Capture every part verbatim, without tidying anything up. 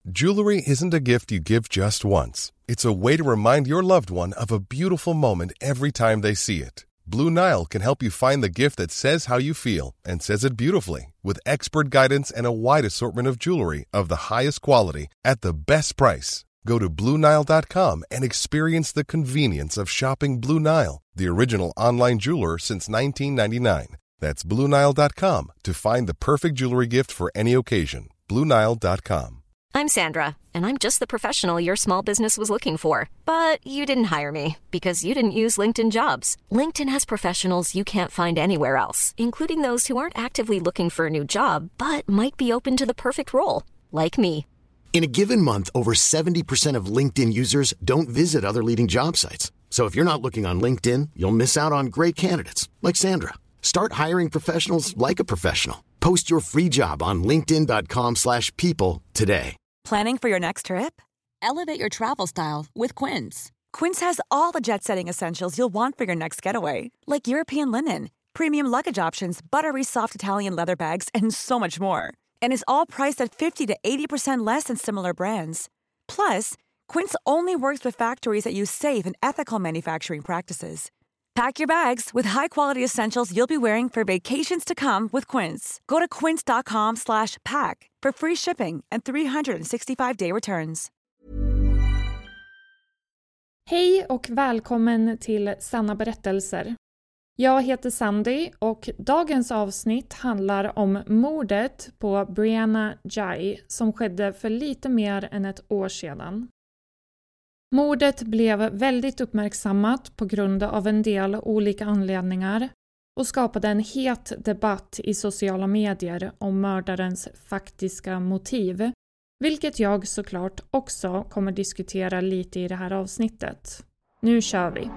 Jewelry isn't a gift you give just once. It's a way to remind your loved one of a beautiful moment every time they see it. Blue Nile can help you find the gift that says how you feel and says it beautifully, with expert guidance and a wide assortment of jewelry of the highest quality at the best price. Go to blue nile dot com and experience the convenience of shopping Blue Nile, the original online jeweler since nineteen ninety-nine. That's blue nile dot com to find the perfect jewelry gift for any occasion. blue nile dot com. I'm Sandra, and I'm just the professional your small business was looking for. But you didn't hire me because you didn't use LinkedIn Jobs. LinkedIn has professionals you can't find anywhere else, including those who aren't actively looking for a new job, but might be open to the perfect role, like me. In a given month, over seventy percent of LinkedIn users don't visit other leading job sites. So if you're not looking on LinkedIn, you'll miss out on great candidates like Sandra. Start hiring professionals like a professional. Post your free job on linkedin dot com slash people today. Planning for your next trip? Elevate your travel style with Quince. Quince has all the jet-setting essentials you'll want for your next getaway, like European linen, premium luggage options, buttery soft Italian leather bags, and so much more. And is all priced at fifty to eighty percent less than similar brands. Plus, Quince only works with factories that use safe and ethical manufacturing practices. Pack your bags with high-quality essentials you'll be wearing for vacations to come with Quince. Go to quince dot com slash pack for free shipping and three sixty-five day returns. Hej och välkommen till Sanna berättelser. Jag heter Sandy och dagens avsnitt handlar om mordet på Brianna Ghey som skedde för lite mer än ett år sedan. Mordet blev väldigt uppmärksammat på grund av en del olika anledningar och skapade en het debatt i sociala medier om mördarens faktiska motiv, vilket jag såklart också kommer diskutera lite i det här avsnittet. Nu kör vi!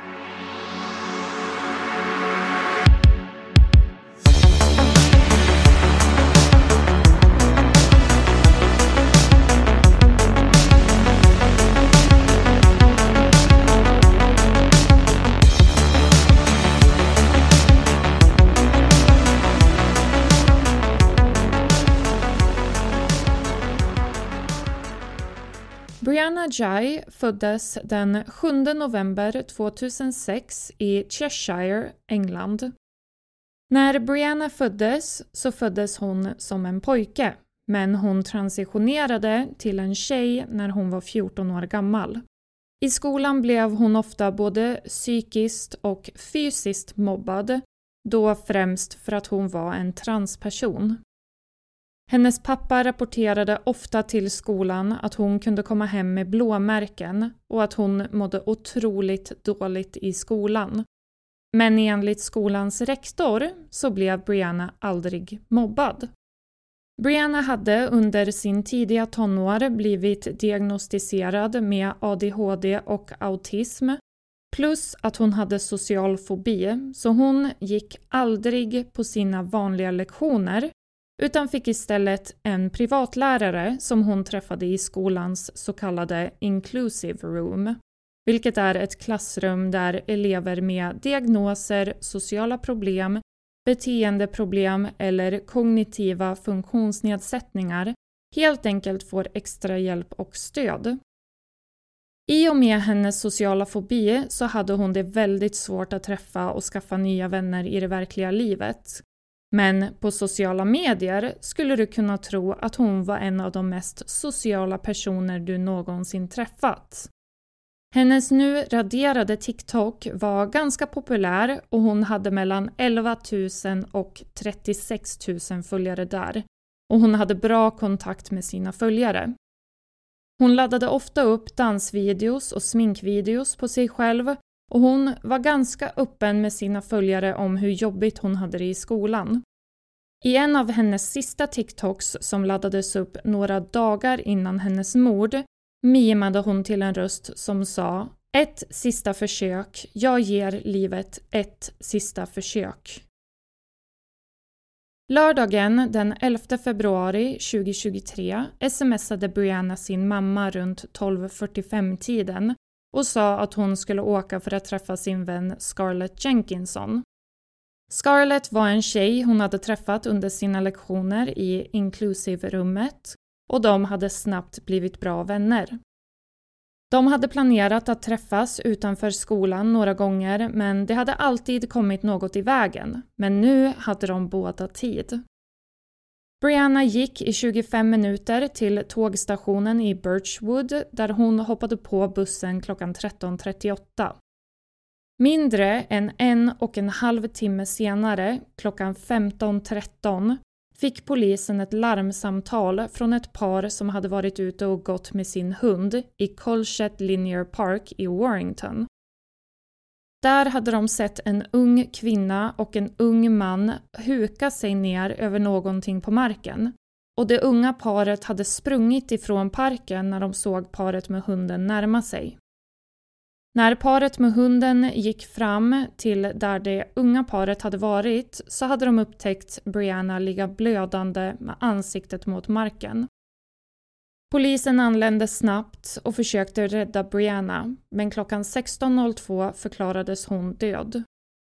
Brianna Ghey föddes den sjunde november tvåtusensex i Cheshire, England. När Brianna föddes så föddes hon som en pojke, men hon transitionerade till en tjej när hon var fjorton år gammal. I skolan blev hon ofta både psykiskt och fysiskt mobbad, då främst för att hon var en transperson. Hennes pappa rapporterade ofta till skolan att hon kunde komma hem med blåmärken och att hon mådde otroligt dåligt i skolan. Men enligt skolans rektor så blev Brianna aldrig mobbad. Brianna hade under sin tidiga tonår blivit diagnostiserad med A D H D och autism, plus att hon hade social fobi, så hon gick aldrig på sina vanliga lektioner utan fick istället en privatlärare som hon träffade i skolans så kallade inclusive room, vilket är ett klassrum där elever med diagnoser, sociala problem, beteendeproblem eller kognitiva funktionsnedsättningar helt enkelt får extra hjälp och stöd. I och med hennes sociala fobi så hade hon det väldigt svårt att träffa och skaffa nya vänner i det verkliga livet. Men på sociala medier skulle du kunna tro att hon var en av de mest sociala personer du någonsin träffat. Hennes nu raderade TikTok var ganska populär och hon hade mellan elva tusen och trettiosex tusen följare där. Och hon hade bra kontakt med sina följare. Hon laddade ofta upp dansvideos och sminkvideos på sig själv och hon var ganska öppen med sina följare om hur jobbigt hon hade det i skolan. I en av hennes sista TikToks som laddades upp några dagar innan hennes mord mimade hon till en röst som sa: ett sista försök, jag ger livet ett sista försök. Lördagen den elfte februari tjugohundratjugotre smsade Brianna sin mamma runt tolv fyrtiofem-tiden och sa att hon skulle åka för att träffa sin vän Scarlett Jenkinson. Scarlett var en tjej hon hade träffat under sina lektioner i inclusive-rummet och de hade snabbt blivit bra vänner. De hade planerat att träffas utanför skolan några gånger, men det hade alltid kommit något i vägen. Men nu hade de båda tid. Brianna gick i tjugofem minuter till tågstationen i Birchwood där hon hoppade på bussen klockan tretton trettioåtta. Mindre än en och en halv timme senare, klockan femton tretton, fick polisen ett larmsamtal från ett par som hade varit ute och gått med sin hund i Colchett Linear Park i Warrington. Där hade de sett en ung kvinna och en ung man huka sig ner över någonting på marken. Och det unga paret hade sprungit ifrån parken när de såg paret med hunden närma sig. När paret med hunden gick fram till där det unga paret hade varit så hade de upptäckt Brianna ligga blödande med ansiktet mot marken. Polisen anlände snabbt och försökte rädda Brianna, men klockan sexton noll två förklarades hon död.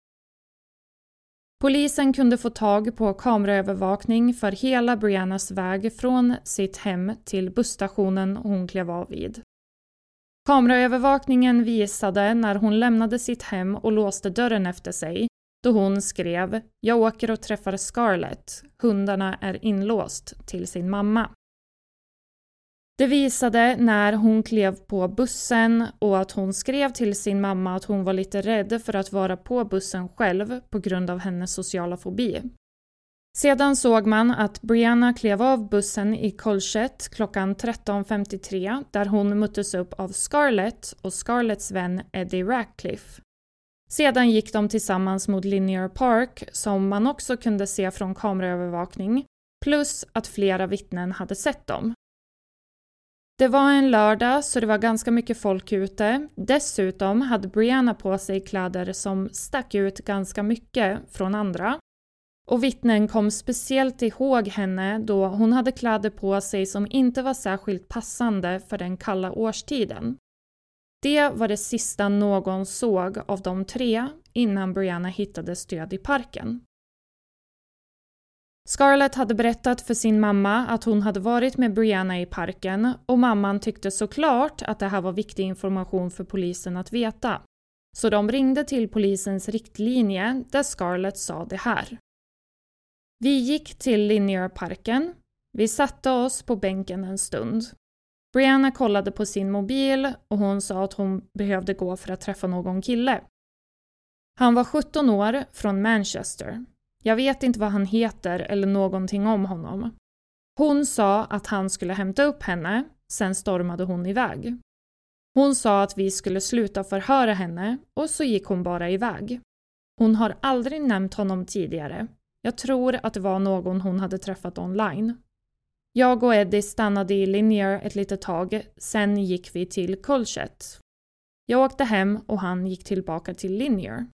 Polisen kunde få tag på kameraövervakning för hela Briannas väg från sitt hem till busstationen hon klev av vid. Kameraövervakningen visade när hon lämnade sitt hem och låste dörren efter sig, då hon skrev "Jag åker och träffar Scarlett, hundarna är inlåst" till sin mamma. Det visade när hon klev på bussen och att hon skrev till sin mamma att hon var lite rädd för att vara på bussen själv på grund av hennes sociala fobi. Sedan såg man att Brianna klev av bussen i Colchett klockan tretton femtiotre där hon möttes upp av Scarlett och Scarletts vän Eddie Ratcliffe. Sedan gick de tillsammans mot Linear Park som man också kunde se från kameraövervakning, plus att flera vittnen hade sett dem. Det var en lördag så det var ganska mycket folk ute. Dessutom hade Brianna på sig kläder som stack ut ganska mycket från andra. Och vittnen kom speciellt ihåg henne då hon hade kläder på sig som inte var särskilt passande för den kalla årstiden. Det var det sista någon såg av de tre innan Brianna hittades död i parken. Scarlett hade berättat för sin mamma att hon hade varit med Brianna i parken och mamman tyckte såklart att det här var viktig information för polisen att veta. Så de ringde till polisens riktlinje där Scarlett sa det här. Vi gick till Linear Parken. Vi satte oss på bänken en stund. Brianna kollade på sin mobil och hon sa att hon behövde gå för att träffa någon kille. Han var sjutton år från Manchester. Jag vet inte vad han heter eller någonting om honom. Hon sa att han skulle hämta upp henne, sen stormade hon iväg. Hon sa att vi skulle sluta förhöra henne och så gick hon bara iväg. Hon har aldrig nämnt honom tidigare. Jag tror att det var någon hon hade träffat online. Jag och Eddie stannade i Linear ett litet tag, sen gick vi till Colchett. Jag åkte hem och han gick tillbaka till Linear.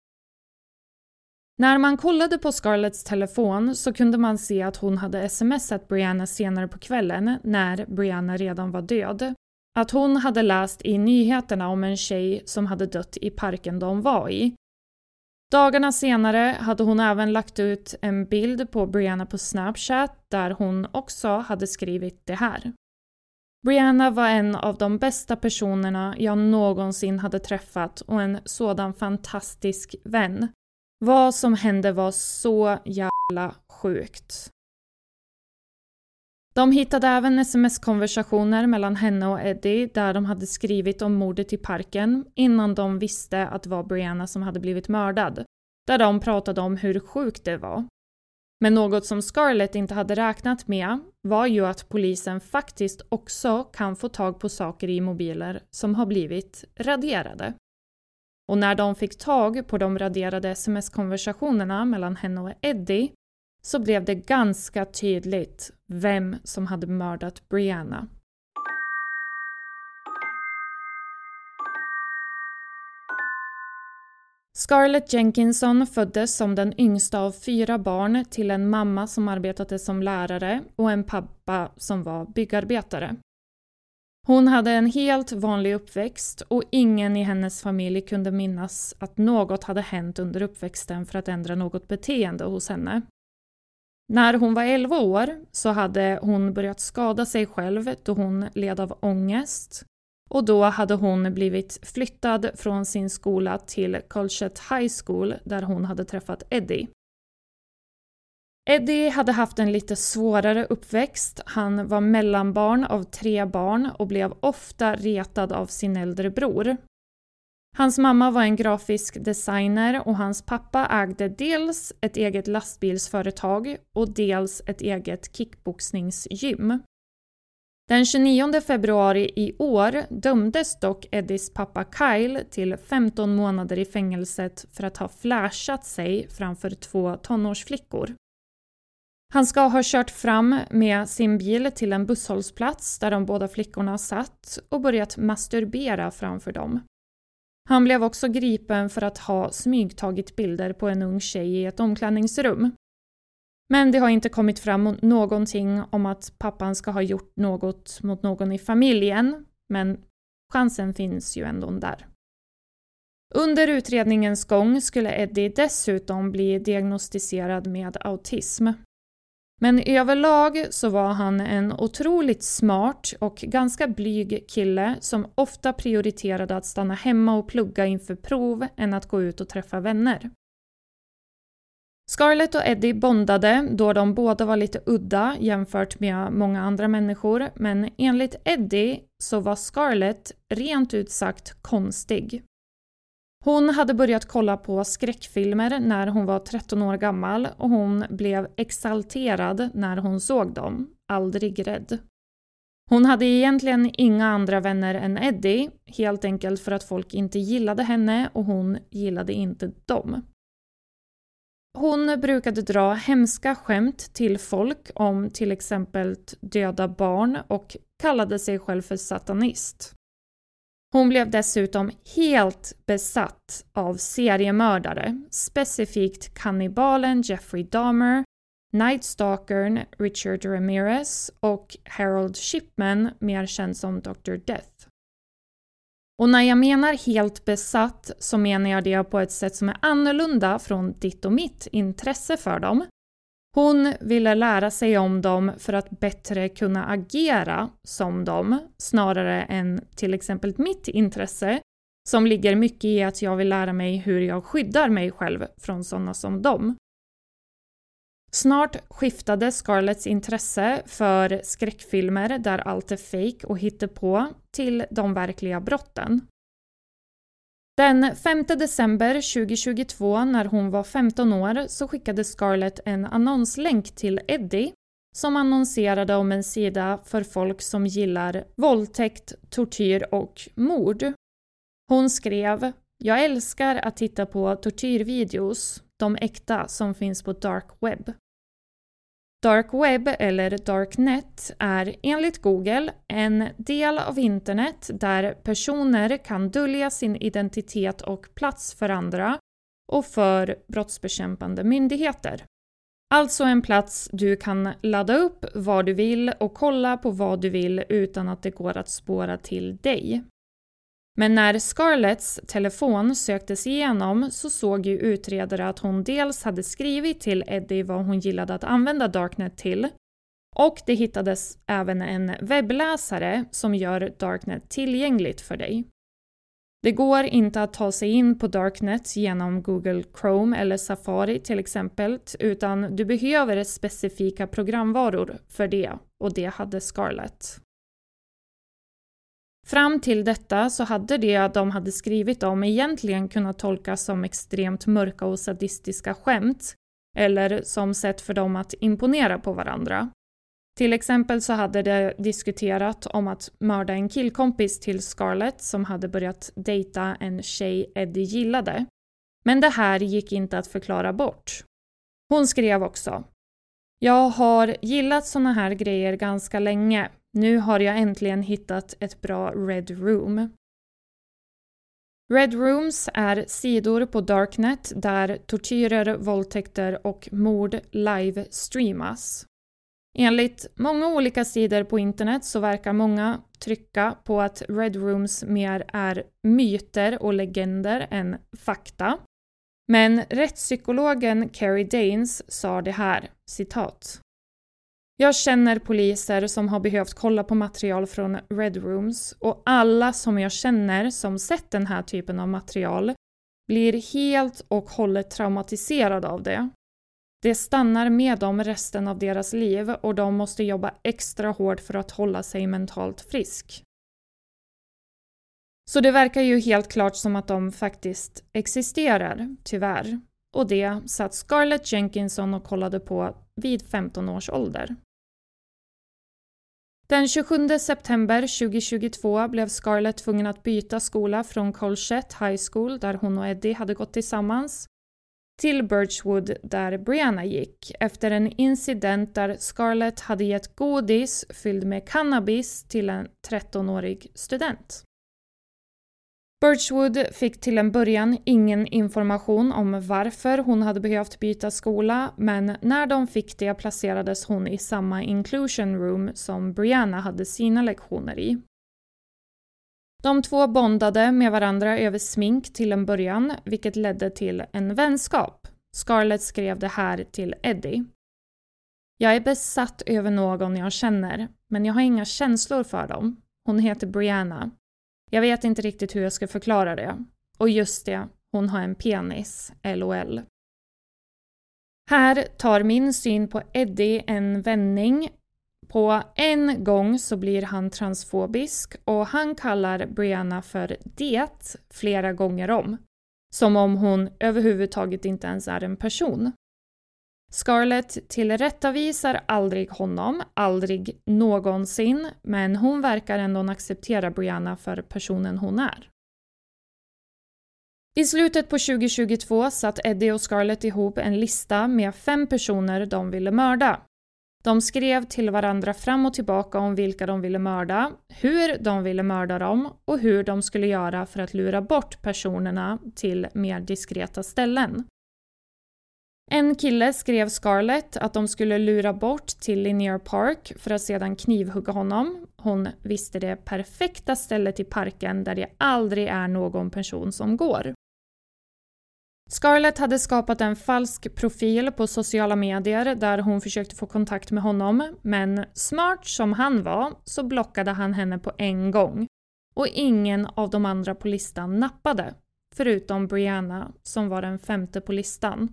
När man kollade på Scarletts telefon så kunde man se att hon hade smsat Brianna senare på kvällen när Brianna redan var död. Att hon hade läst i nyheterna om en tjej som hade dött i parken de var i. Dagarna senare hade hon även lagt ut en bild på Brianna på Snapchat där hon också hade skrivit det här. Brianna var en av de bästa personerna jag någonsin hade träffat och en sådan fantastisk vän. Vad som hände var så jävla sjukt. De hittade även sms-konversationer mellan henne och Eddie där de hade skrivit om mordet i parken innan de visste att det var Brianna som hade blivit mördad. Där de pratade om hur sjukt det var. Men något som Scarlett inte hade räknat med var ju att polisen faktiskt också kan få tag på saker i mobiler som har blivit raderade. Och när de fick tag på de raderade sms-konversationerna mellan henne och Eddie så blev det ganska tydligt vem som hade mördat Brianna. Scarlett Jenkinson föddes som den yngsta av fyra barn till en mamma som arbetade som lärare och en pappa som var byggarbetare. Hon hade en helt vanlig uppväxt och ingen i hennes familj kunde minnas att något hade hänt under uppväxten för att ändra något beteende hos henne. När hon var elva år så hade hon börjat skada sig själv då hon led av ångest. Och då hade hon blivit flyttad från sin skola till Colchett High School där hon hade träffat Eddie. Eddie hade haft en lite svårare uppväxt. Han var mellanbarn av tre barn och blev ofta retad av sin äldre bror. Hans mamma var en grafisk designer och hans pappa ägde dels ett eget lastbilsföretag och dels ett eget kickboxningsgym. Den tjugonionde februari i år dömdes dock Eddies pappa Kyle till femton månader i fängelset för att ha flashat sig framför två tonårsflickor. Han ska ha kört fram med sin bil till en busshållplats där de båda flickorna satt och börjat masturbera framför dem. Han blev också gripen för att ha smygtagit bilder på en ung tjej i ett omklädningsrum. Men det har inte kommit fram någonting om att pappan ska ha gjort något mot någon i familjen, men chansen finns ju ändå där. Under utredningens gång skulle Eddie dessutom bli diagnostiserad med autism. Men överlag så var han en otroligt smart och ganska blyg kille som ofta prioriterade att stanna hemma och plugga inför prov än att gå ut och träffa vänner. Scarlett och Eddie bondade då de båda var lite udda jämfört med många andra människor, men enligt Eddie så var Scarlett rent ut sagt konstig. Hon hade börjat kolla på skräckfilmer när hon var tretton år gammal och hon blev exalterad när hon såg dem, aldrig rädd. Hon hade egentligen inga andra vänner än Eddie, helt enkelt för att folk inte gillade henne och hon gillade inte dem. Hon brukade dra hemska skämt till folk om till exempel döda barn och kallade sig själv för satanist. Hon blev dessutom helt besatt av seriemördare, specifikt kannibalen Jeffrey Dahmer, Night Stalkern Richard Ramirez och Harold Shipman, mer känd som doktor Death. Och när jag menar helt besatt så menar jag det på ett sätt som är annorlunda från ditt och mitt intresse för dem. Hon ville lära sig om dem för att bättre kunna agera som dem, snarare än till exempel mitt intresse, som ligger mycket i att jag vill lära mig hur jag skyddar mig själv från sådana som dem. Snart skiftade Scarletts intresse för skräckfilmer där allt är fake och hittepå till de verkliga brotten. Den femte december tjugohundratjugotvå när hon var femton år så skickade Scarlett en annonslänk till Eddie som annonserade om en sida för folk som gillar våldtäkt, tortyr och mord. Hon skrev: "Jag älskar att titta på tortyrvideos, de äkta som finns på dark web." Dark web eller darknet är enligt Google en del av internet där personer kan dölja sin identitet och plats för andra och för brottsbekämpande myndigheter. Alltså en plats du kan ladda upp vad du vill och kolla på vad du vill utan att det går att spåra till dig. Men när Scarletts telefon söktes igenom så såg ju utredare att hon dels hade skrivit till Eddie vad hon gillade att använda Darknet till, och det hittades även en webbläsare som gör Darknet tillgängligt för dig. Det går inte att ta sig in på Darknet genom Google Chrome eller Safari till exempel, utan du behöver specifika programvaror för det, och det hade Scarlett. Fram till detta så hade det de hade skrivit om egentligen kunnat tolkas som extremt mörka och sadistiska skämt, eller som sätt för dem att imponera på varandra. Till exempel så hade det diskuterat om att mörda en killkompis till Scarlett som hade börjat dejta en tjej Eddie gillade. Men det här gick inte att förklara bort. Hon skrev också: "Jag har gillat såna här grejer ganska länge. Nu har jag äntligen hittat ett bra Red Room." Red Rooms är sidor på Darknet där tortyrer, våldtäkter och mord live-streamas. Enligt många olika sidor på internet så verkar många trycka på att Red Rooms mer är myter och legender än fakta. Men rättspsykologen Carrie Danes sa det här, citat. Jag känner poliser som har behövt kolla på material från Red Rooms och alla som jag känner som sett den här typen av material blir helt och hållet traumatiserade av det. Det stannar med dem resten av deras liv och de måste jobba extra hårt för att hålla sig mentalt frisk. Så det verkar ju helt klart som att de faktiskt existerar, tyvärr. Och det satt Scarlett Jenkinson och kollade på vid femton års ålder. Den tjugosjunde september tjugohundratjugotvå blev Scarlett tvungen att byta skola från Colchette High School, där hon och Eddie hade gått tillsammans, till Birchwood där Brianna gick efter en incident där Scarlett hade gett godis fylld med cannabis till en trettonårig student. Birchwood fick till en början ingen information om varför hon hade behövt byta skola, men när de fick det placerades hon i samma inclusion room som Brianna hade sina lektioner i. De två bondade med varandra över smink till en början, vilket ledde till en vänskap. Scarlett skrev det här till Eddie. Jag är besatt över någon jag känner, men jag har inga känslor för dem. Hon heter Brianna. Jag vet inte riktigt hur jag ska förklara det. Och just det, hon har en penis, LOL. Här tar min syn på Eddie en vändning. På en gång så blir han transfobisk och han kallar Brianna för det flera gånger om. Som om hon överhuvudtaget inte ens är en person. Scarlett tillrättavisar aldrig honom, aldrig någonsin, men hon verkar ändå acceptera Brianna för personen hon är. I slutet på tjugohundratjugotvå satt Eddie och Scarlett ihop en lista med fem personer de ville mörda. De skrev till varandra fram och tillbaka om vilka de ville mörda, hur de ville mörda dem och hur de skulle göra för att lura bort personerna till mer diskreta ställen. En kille skrev Scarlett att de skulle lura bort till Linear Park för att sedan knivhugga honom. Hon visste det perfekta stället i parken där det aldrig är någon person som går. Scarlett hade skapat en falsk profil på sociala medier där hon försökte få kontakt med honom, men smart som han var så blockade han henne på en gång. Och ingen av de andra på listan nappade, förutom Brianna som var den femte på listan.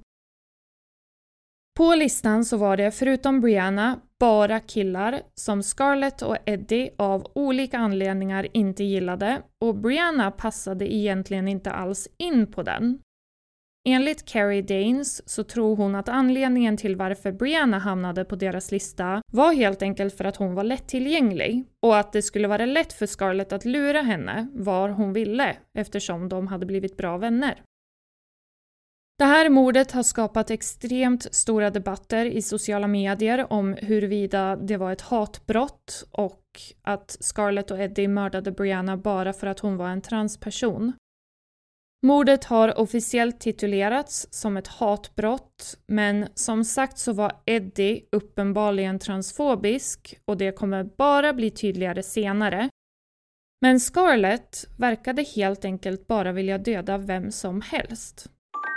På listan så var det förutom Brianna bara killar som Scarlett och Eddie av olika anledningar inte gillade och Brianna passade egentligen inte alls in på den. Enligt Carrie Danes så tror hon att anledningen till varför Brianna hamnade på deras lista var helt enkelt för att hon var lättillgänglig och att det skulle vara lätt för Scarlett att lura henne var hon ville eftersom de hade blivit bra vänner. Det här mordet har skapat extremt stora debatter i sociala medier om huruvida det var ett hatbrott och att Scarlett och Eddie mördade Brianna bara för att hon var en transperson. Mordet har officiellt titulerats som ett hatbrott, men som sagt så var Eddie uppenbarligen transfobisk och det kommer bara bli tydligare senare. Men Scarlett verkade helt enkelt bara vilja döda vem som helst.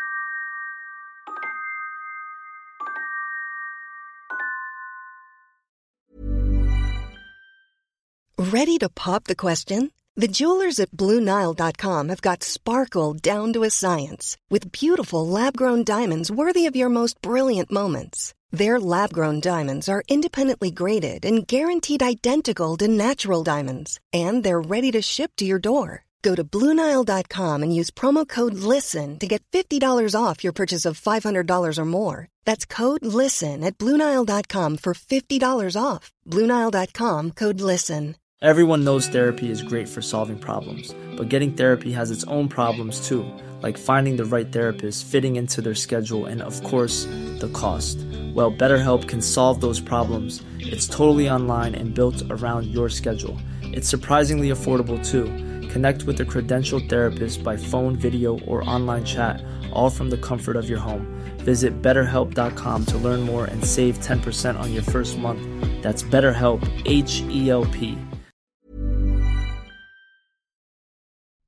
Ready to pop the question? The jewelers at Blue Nile dot com have got sparkle down to a science with beautiful lab-grown diamonds worthy of your most brilliant moments. Their lab-grown diamonds are independently graded and guaranteed identical to natural diamonds, and they're ready to ship to your door. Go to Blue Nile dot com and use promo code LISTEN to get fifty dollars off your purchase of five hundred dollars or more. That's code LISTEN at Blue Nile dot com for fifty dollars off. Blue Nile dot com, code LISTEN. Everyone knows therapy is great for solving problems, but getting therapy has its own problems too, like finding the right therapist, fitting into their schedule, and of course, the cost. Well, BetterHelp can solve those problems. It's totally online and built around your schedule. It's surprisingly affordable too. Connect with a credentialed therapist by phone, video, or online chat, all from the comfort of your home. Visit better help dot com to learn more and save ten percent on your first month. That's BetterHelp, H E L P.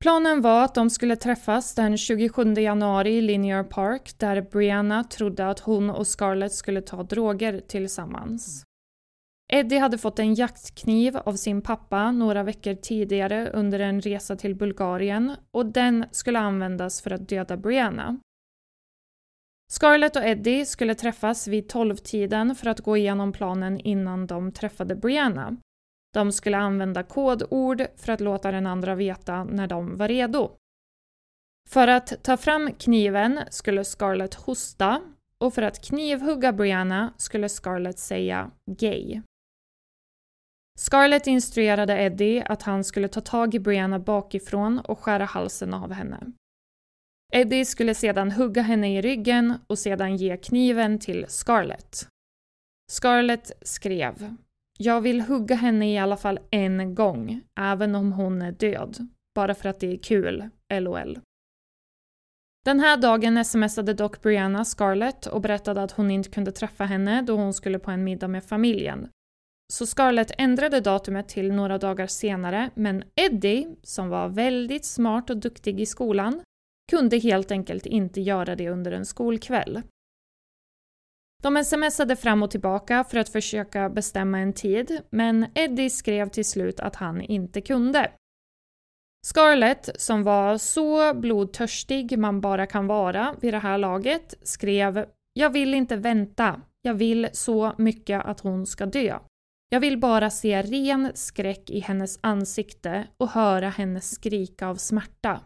Planen var att de skulle träffas den tjugosjunde januari i Linear Park där Brianna trodde att hon och Scarlett skulle ta droger tillsammans. Eddie hade fått en jaktkniv av sin pappa några veckor tidigare under en resa till Bulgarien och den skulle användas för att döda Brianna. Scarlett och Eddie skulle träffas vid tolv-tiden för att gå igenom planen innan de träffade Brianna. De skulle använda kodord för att låta den andra veta när de var redo. För att ta fram kniven skulle Scarlett hosta och för att knivhugga Brianna skulle Scarlett säga gay. Scarlett instruerade Eddie att han skulle ta tag i Brianna bakifrån och skära halsen av henne. Eddie skulle sedan hugga henne i ryggen och sedan ge kniven till Scarlett. Scarlett skrev: "Jag vill hugga henne i alla fall en gång, även om hon är död. Bara för att det är kul, lol." Den här dagen smsade dock Brianna Scarlett och berättade att hon inte kunde träffa henne då hon skulle på en middag med familjen. Så Scarlett ändrade datumet till några dagar senare, men Eddie, som var väldigt smart och duktig i skolan, kunde helt enkelt inte göra det under en skolkväll. De smsade fram och tillbaka för att försöka bestämma en tid, men Eddie skrev till slut att han inte kunde. Scarlett, som var så blodtörstig man bara kan vara vid det här laget, skrev: "Jag vill inte vänta. Jag vill så mycket att hon ska dö. Jag vill bara se ren skräck i hennes ansikte och höra henne skrika av smärta."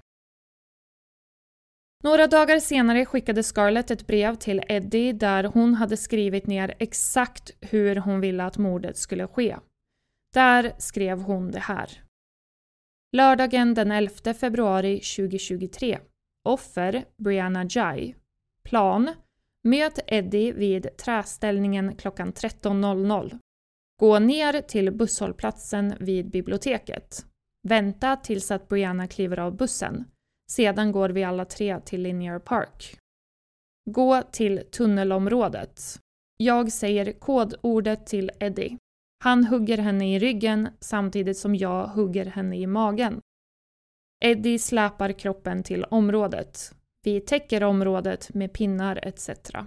Några dagar senare skickade Scarlett ett brev till Eddie där hon hade skrivit ner exakt hur hon ville att mordet skulle ske. Där skrev hon det här: "Lördagen den elfte februari tjugohundratjugotre. Offer Brianna Ghey. Plan: möt Eddie vid träställningen klockan tretton noll noll. Gå ner till busshållplatsen vid biblioteket. Vänta tills att Brianna kliver av bussen. Sedan går vi alla tre till Linear Park. Gå till tunnelområdet. Jag säger kodordet till Eddie. Han hugger henne i ryggen samtidigt som jag hugger henne i magen. Eddie släpar kroppen till området. Vi täcker området med pinnar et cetera"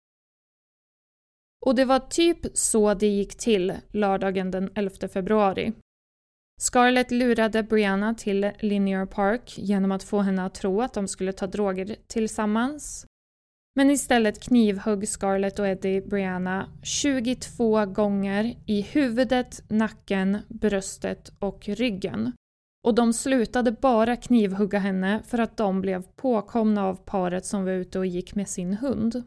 Och det var typ så det gick till lördagen den elfte februari. Scarlett lurade Brianna till Linear Park genom att få henne att tro att de skulle ta droger tillsammans. Men istället knivhögg Scarlett och Eddie Brianna tjugotvå gånger i huvudet, nacken, bröstet och ryggen. Och de slutade bara knivhugga henne för att de blev påkomna av paret som var ute och gick med sin hund.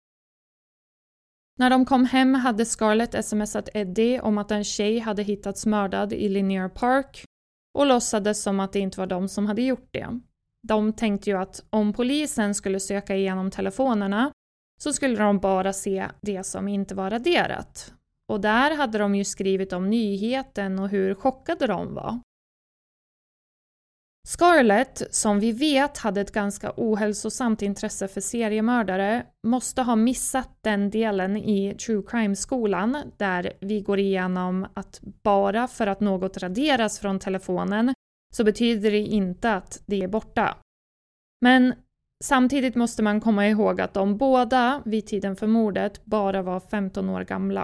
När de kom hem hade Scarlett smsat Eddie om att en tjej hade hittats mördad i Linear Park och låtsades som att det inte var de som hade gjort det. De tänkte ju att om polisen skulle söka igenom telefonerna så skulle de bara se det som inte var raderat. Och där hade de ju skrivit om nyheten och hur chockade de var. Scarlett, som vi vet hade ett ganska ohälsosamt intresse för seriemördare, måste ha missat den delen i True Crime-skolan där vi går igenom att bara för att något raderas från telefonen så betyder det inte att det är borta. Men samtidigt måste man komma ihåg att de båda vid tiden för mordet bara var femton år gamla.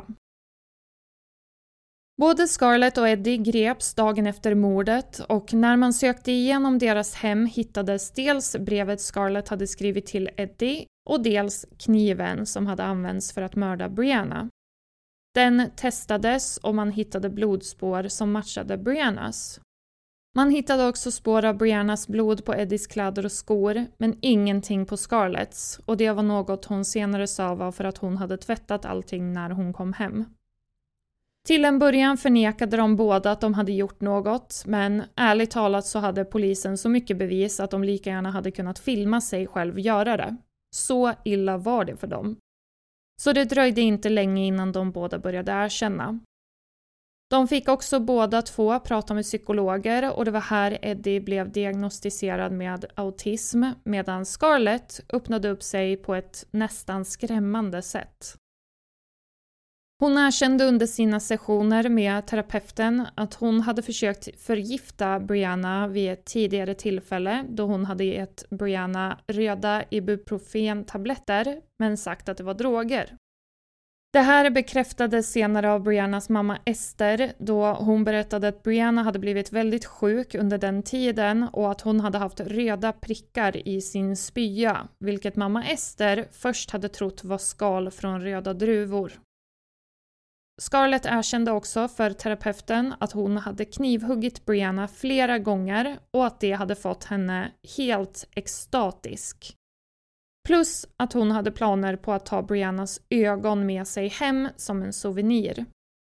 Både Scarlett och Eddie greps dagen efter mordet och när man sökte igenom deras hem hittades dels brevet Scarlett hade skrivit till Eddie och dels kniven som hade använts för att mörda Brianna. Den testades och man hittade blodspår som matchade Briannas. Man hittade också spår av Briannas blod på Eddies kläder och skor, men ingenting på Scarletts, och det var något hon senare sa var för att hon hade tvättat allting när hon kom hem. Till en början förnekade de båda att de hade gjort något, men ärligt talat så hade polisen så mycket bevis att de lika gärna hade kunnat filma sig själv göra det. Så illa var det för dem. Så det dröjde inte länge innan de båda började erkänna. De fick också båda två prata med psykologer och det var här Eddie blev diagnostiserad med autism medan Scarlett öppnade upp sig på ett nästan skrämmande sätt. Hon erkände under sina sessioner med terapeuten att hon hade försökt förgifta Brianna vid ett tidigare tillfälle då hon hade gett Brianna röda ibuprofen-tabletter men sagt att det var droger. Det här bekräftades senare av Briannas mamma Esther då hon berättade att Brianna hade blivit väldigt sjuk under den tiden och att hon hade haft röda prickar i sin spya, vilket mamma Esther först hade trott var skal från röda druvor. Scarlett erkände också för terapeuten att hon hade knivhuggit Brianna flera gånger och att det hade fått henne helt extatisk. Plus att hon hade planer på att ta Briannas ögon med sig hem som en souvenir.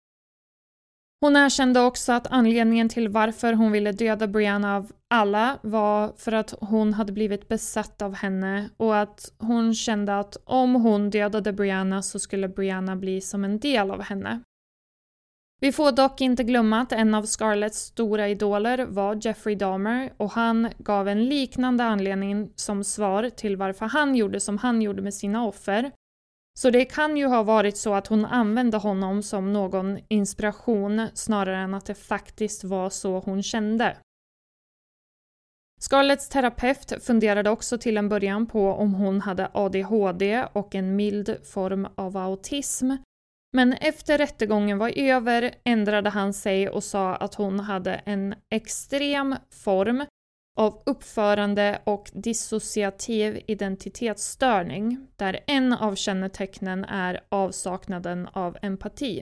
Hon erkände också att anledningen till varför hon ville döda Brianna av alla var för att hon hade blivit besatt av henne och att hon kände att om hon dödade Brianna så skulle Brianna bli som en del av henne. Vi får dock inte glömma att en av Scarletts stora idoler var Jeffrey Dahmer och han gav en liknande anledning som svar till varför han gjorde som han gjorde med sina offer. Så det kan ju ha varit så att hon använde honom som någon inspiration snarare än att det faktiskt var så hon kände. Scarletts terapeut funderade också till en början på om hon hade A D H D och en mild form av autism. Men efter rättegången var över ändrade han sig och sa att hon hade en extrem form av uppförande och dissociativ identitetsstörning där en av kännetecknen är avsaknaden av empati.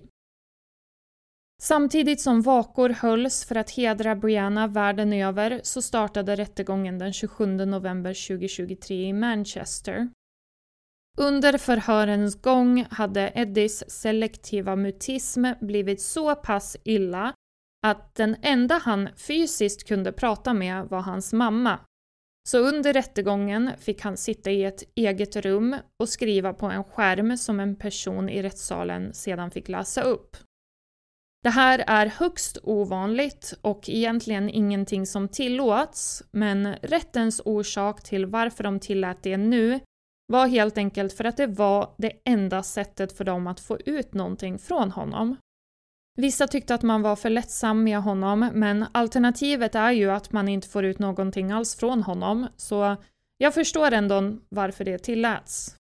Samtidigt som vakor hölls för att hedra Brianna världen över så startade rättegången den tjugosjunde november tjugohundratjugotre i Manchester. Under förhörens gång hade Eddies selektiva mutism blivit så pass illa att den enda han fysiskt kunde prata med var hans mamma. Så under rättegången fick han sitta i ett eget rum och skriva på en skärm som en person i rättssalen sedan fick läsa upp. Det här är högst ovanligt och egentligen ingenting som tillåts, men rättens orsak till varför de tillät det nu var helt enkelt för att det var det enda sättet för dem att få ut någonting från honom. Vissa tyckte att man var för lättsam med honom, men alternativet är ju att man inte får ut någonting alls från honom, så jag förstår ändå varför det tilläts.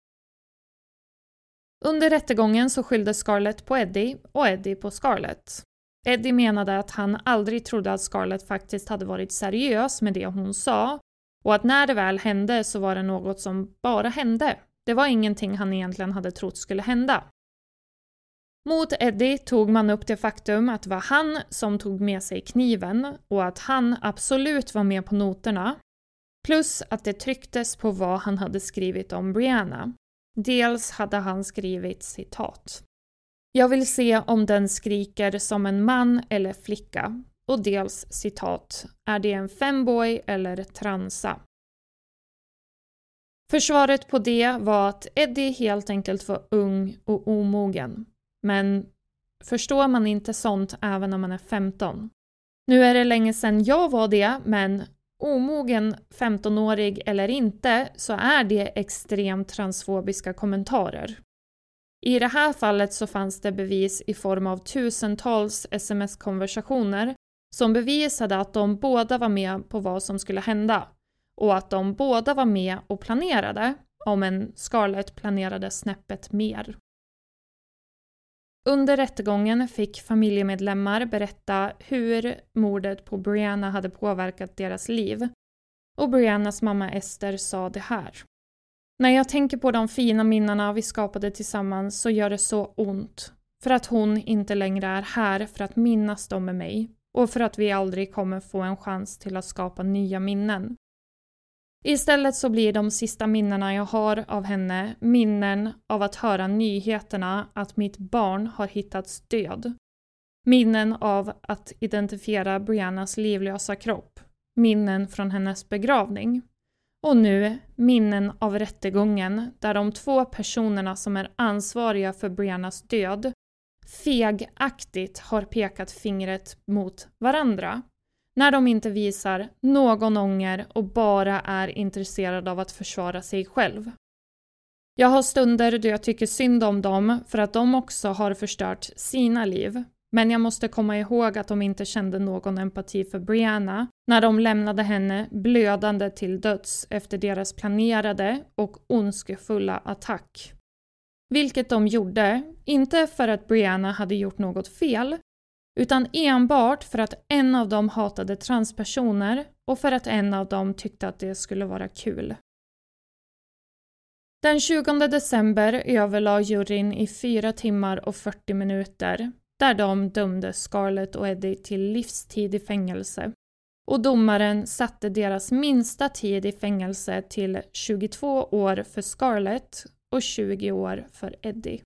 Under rättegången så skyllde Scarlett på Eddie och Eddie på Scarlett. Eddie menade att han aldrig trodde att Scarlett faktiskt hade varit seriös med det hon sa och att när det väl hände så var det något som bara hände. Det var ingenting han egentligen hade trott skulle hända. Mot Eddie tog man upp det faktum att det var han som tog med sig kniven och att han absolut var med på noterna. Plus att det trycktes på vad han hade skrivit om Brianna. Dels hade han skrivit citat: "Jag vill se om den skriker som en man eller flicka." Och dels citat: "Är det en femboy eller transa?" Försvaret på det var att Eddie helt enkelt var ung och omogen. Men förstår man inte sånt även när man är femton? Nu är det länge sedan jag var det, men omogen femtonårig eller inte så är det extremt transfobiska kommentarer. I det här fallet så fanns det bevis i form av tusentals sms-konversationer som bevisade att de båda var med på vad som skulle hända och att de båda var med och planerade, om en Scarlett planerade snäppet mer. Under rättegången fick familjemedlemmar berätta hur mordet på Brianna hade påverkat deras liv. Och Briannas mamma Esther sa det här: "När jag tänker på de fina minnena vi skapade tillsammans så gör det så ont. För att hon inte längre är här för att minnas dem med mig. Och för att vi aldrig kommer få en chans till att skapa nya minnen. Istället så blir de sista minnena jag har av henne minnen av att höra nyheterna att mitt barn har hittats död. Minnen av att identifiera Briannas livlösa kropp. Minnen från hennes begravning. Och nu minnen av rättegången där de två personerna som är ansvariga för Briannas död fegaktigt har pekat fingret mot varandra. När de inte visar någon ånger och bara är intresserade av att försvara sig själv. Jag har stunder då jag tycker synd om dem för att de också har förstört sina liv. Men jag måste komma ihåg att de inte kände någon empati för Brianna när de lämnade henne blödande till döds efter deras planerade och ondskefulla attack. Vilket de gjorde, inte för att Brianna hade gjort något fel, utan enbart för att en av dem hatade transpersoner och för att en av dem tyckte att det skulle vara kul. Den tjugonde december överlade juryn i fyra timmar och fyrtio minuter där de dömde Scarlett och Eddie till livstid i fängelse. Och domaren satte deras minsta tid i fängelse till tjugotvå år för Scarlett och tjugo år för Eddie.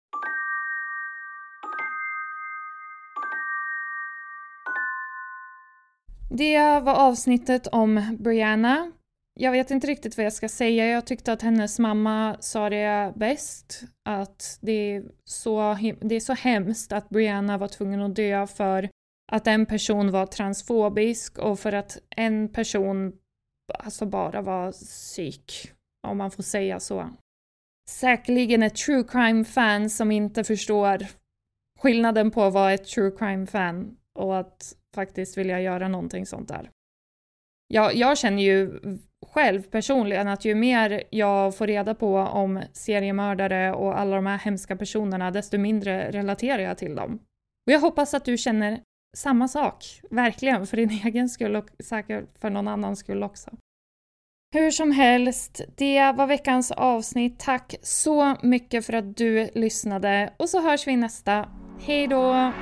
Det var avsnittet om Brianna. Jag vet inte riktigt vad jag ska säga. Jag tyckte att hennes mamma sa det bäst. Att det är så, det är så hemskt att Brianna var tvungen att dö för att en person var transfobisk och för att en person alltså bara var psyk, om man får säga så. Säkerligen ett true crime-fan som inte förstår skillnaden på att vara ett true crime-fan och att faktiskt vilja göra någonting sånt där. Jag, jag känner ju själv personligen att ju mer jag får reda på om seriemördare och alla de här hemska personerna, desto mindre relaterar jag till dem. Och jag hoppas att du känner samma sak, verkligen, för din egen skull och säkert för någon annans skull också. Hur som helst, det var veckans avsnitt. Tack så mycket för att du lyssnade och så hörs vi nästa. Hej då!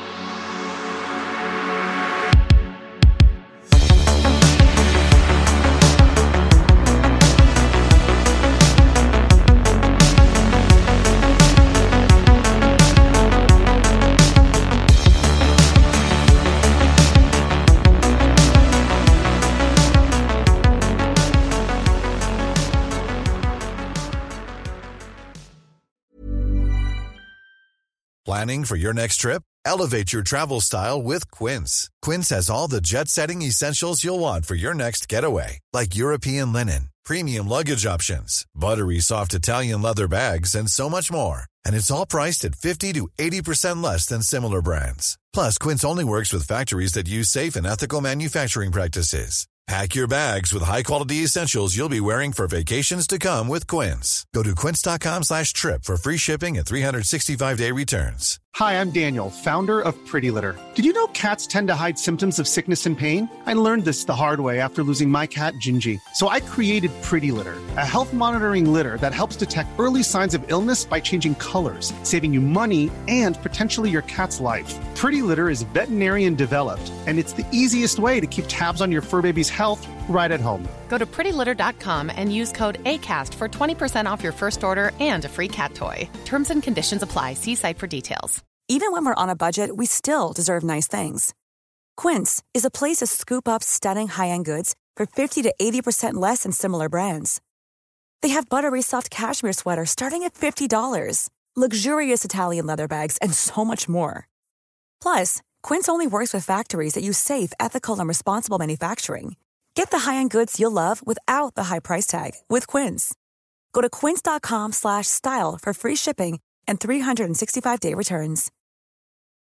Planning for your next trip? Elevate your travel style with Quince. Quince has all the jet-setting essentials you'll want for your next getaway, like European linen, premium luggage options, buttery soft Italian leather bags, and so much more. And it's all priced at fifty to eighty percent less than similar brands. Plus, Quince only works with factories that use safe and ethical manufacturing practices. Pack your bags with high-quality essentials you'll be wearing for vacations to come with Quince. Go to quince.com slash trip for free shipping and three sixty-five day returns. Hi, I'm Daniel, founder of Pretty Litter. Did you know cats tend to hide symptoms of sickness and pain? I learned this the hard way after losing my cat, Gingy. So I created Pretty Litter, a health monitoring litter that helps detect early signs of illness by changing colors, saving you money and potentially your cat's life. Pretty Litter is veterinarian developed, and it's the easiest way to keep tabs on your fur baby's health right at home. Go to pretty litter dot com and use code ACAST for twenty percent off your first order and a free cat toy. Terms and conditions apply. See site for details. Even when we're on a budget, we still deserve nice things. Quince is a place to scoop up stunning high-end goods for fifty to eighty percent less than similar brands. They have buttery soft cashmere sweaters starting at fifty dollars, luxurious Italian leather bags, and so much more. Plus, Quince only works with factories that use safe, ethical, and responsible manufacturing. Get the high-end goods you'll love without the high price tag with Quince. Go to quince.com slash style for free shipping and three sixty-five day returns.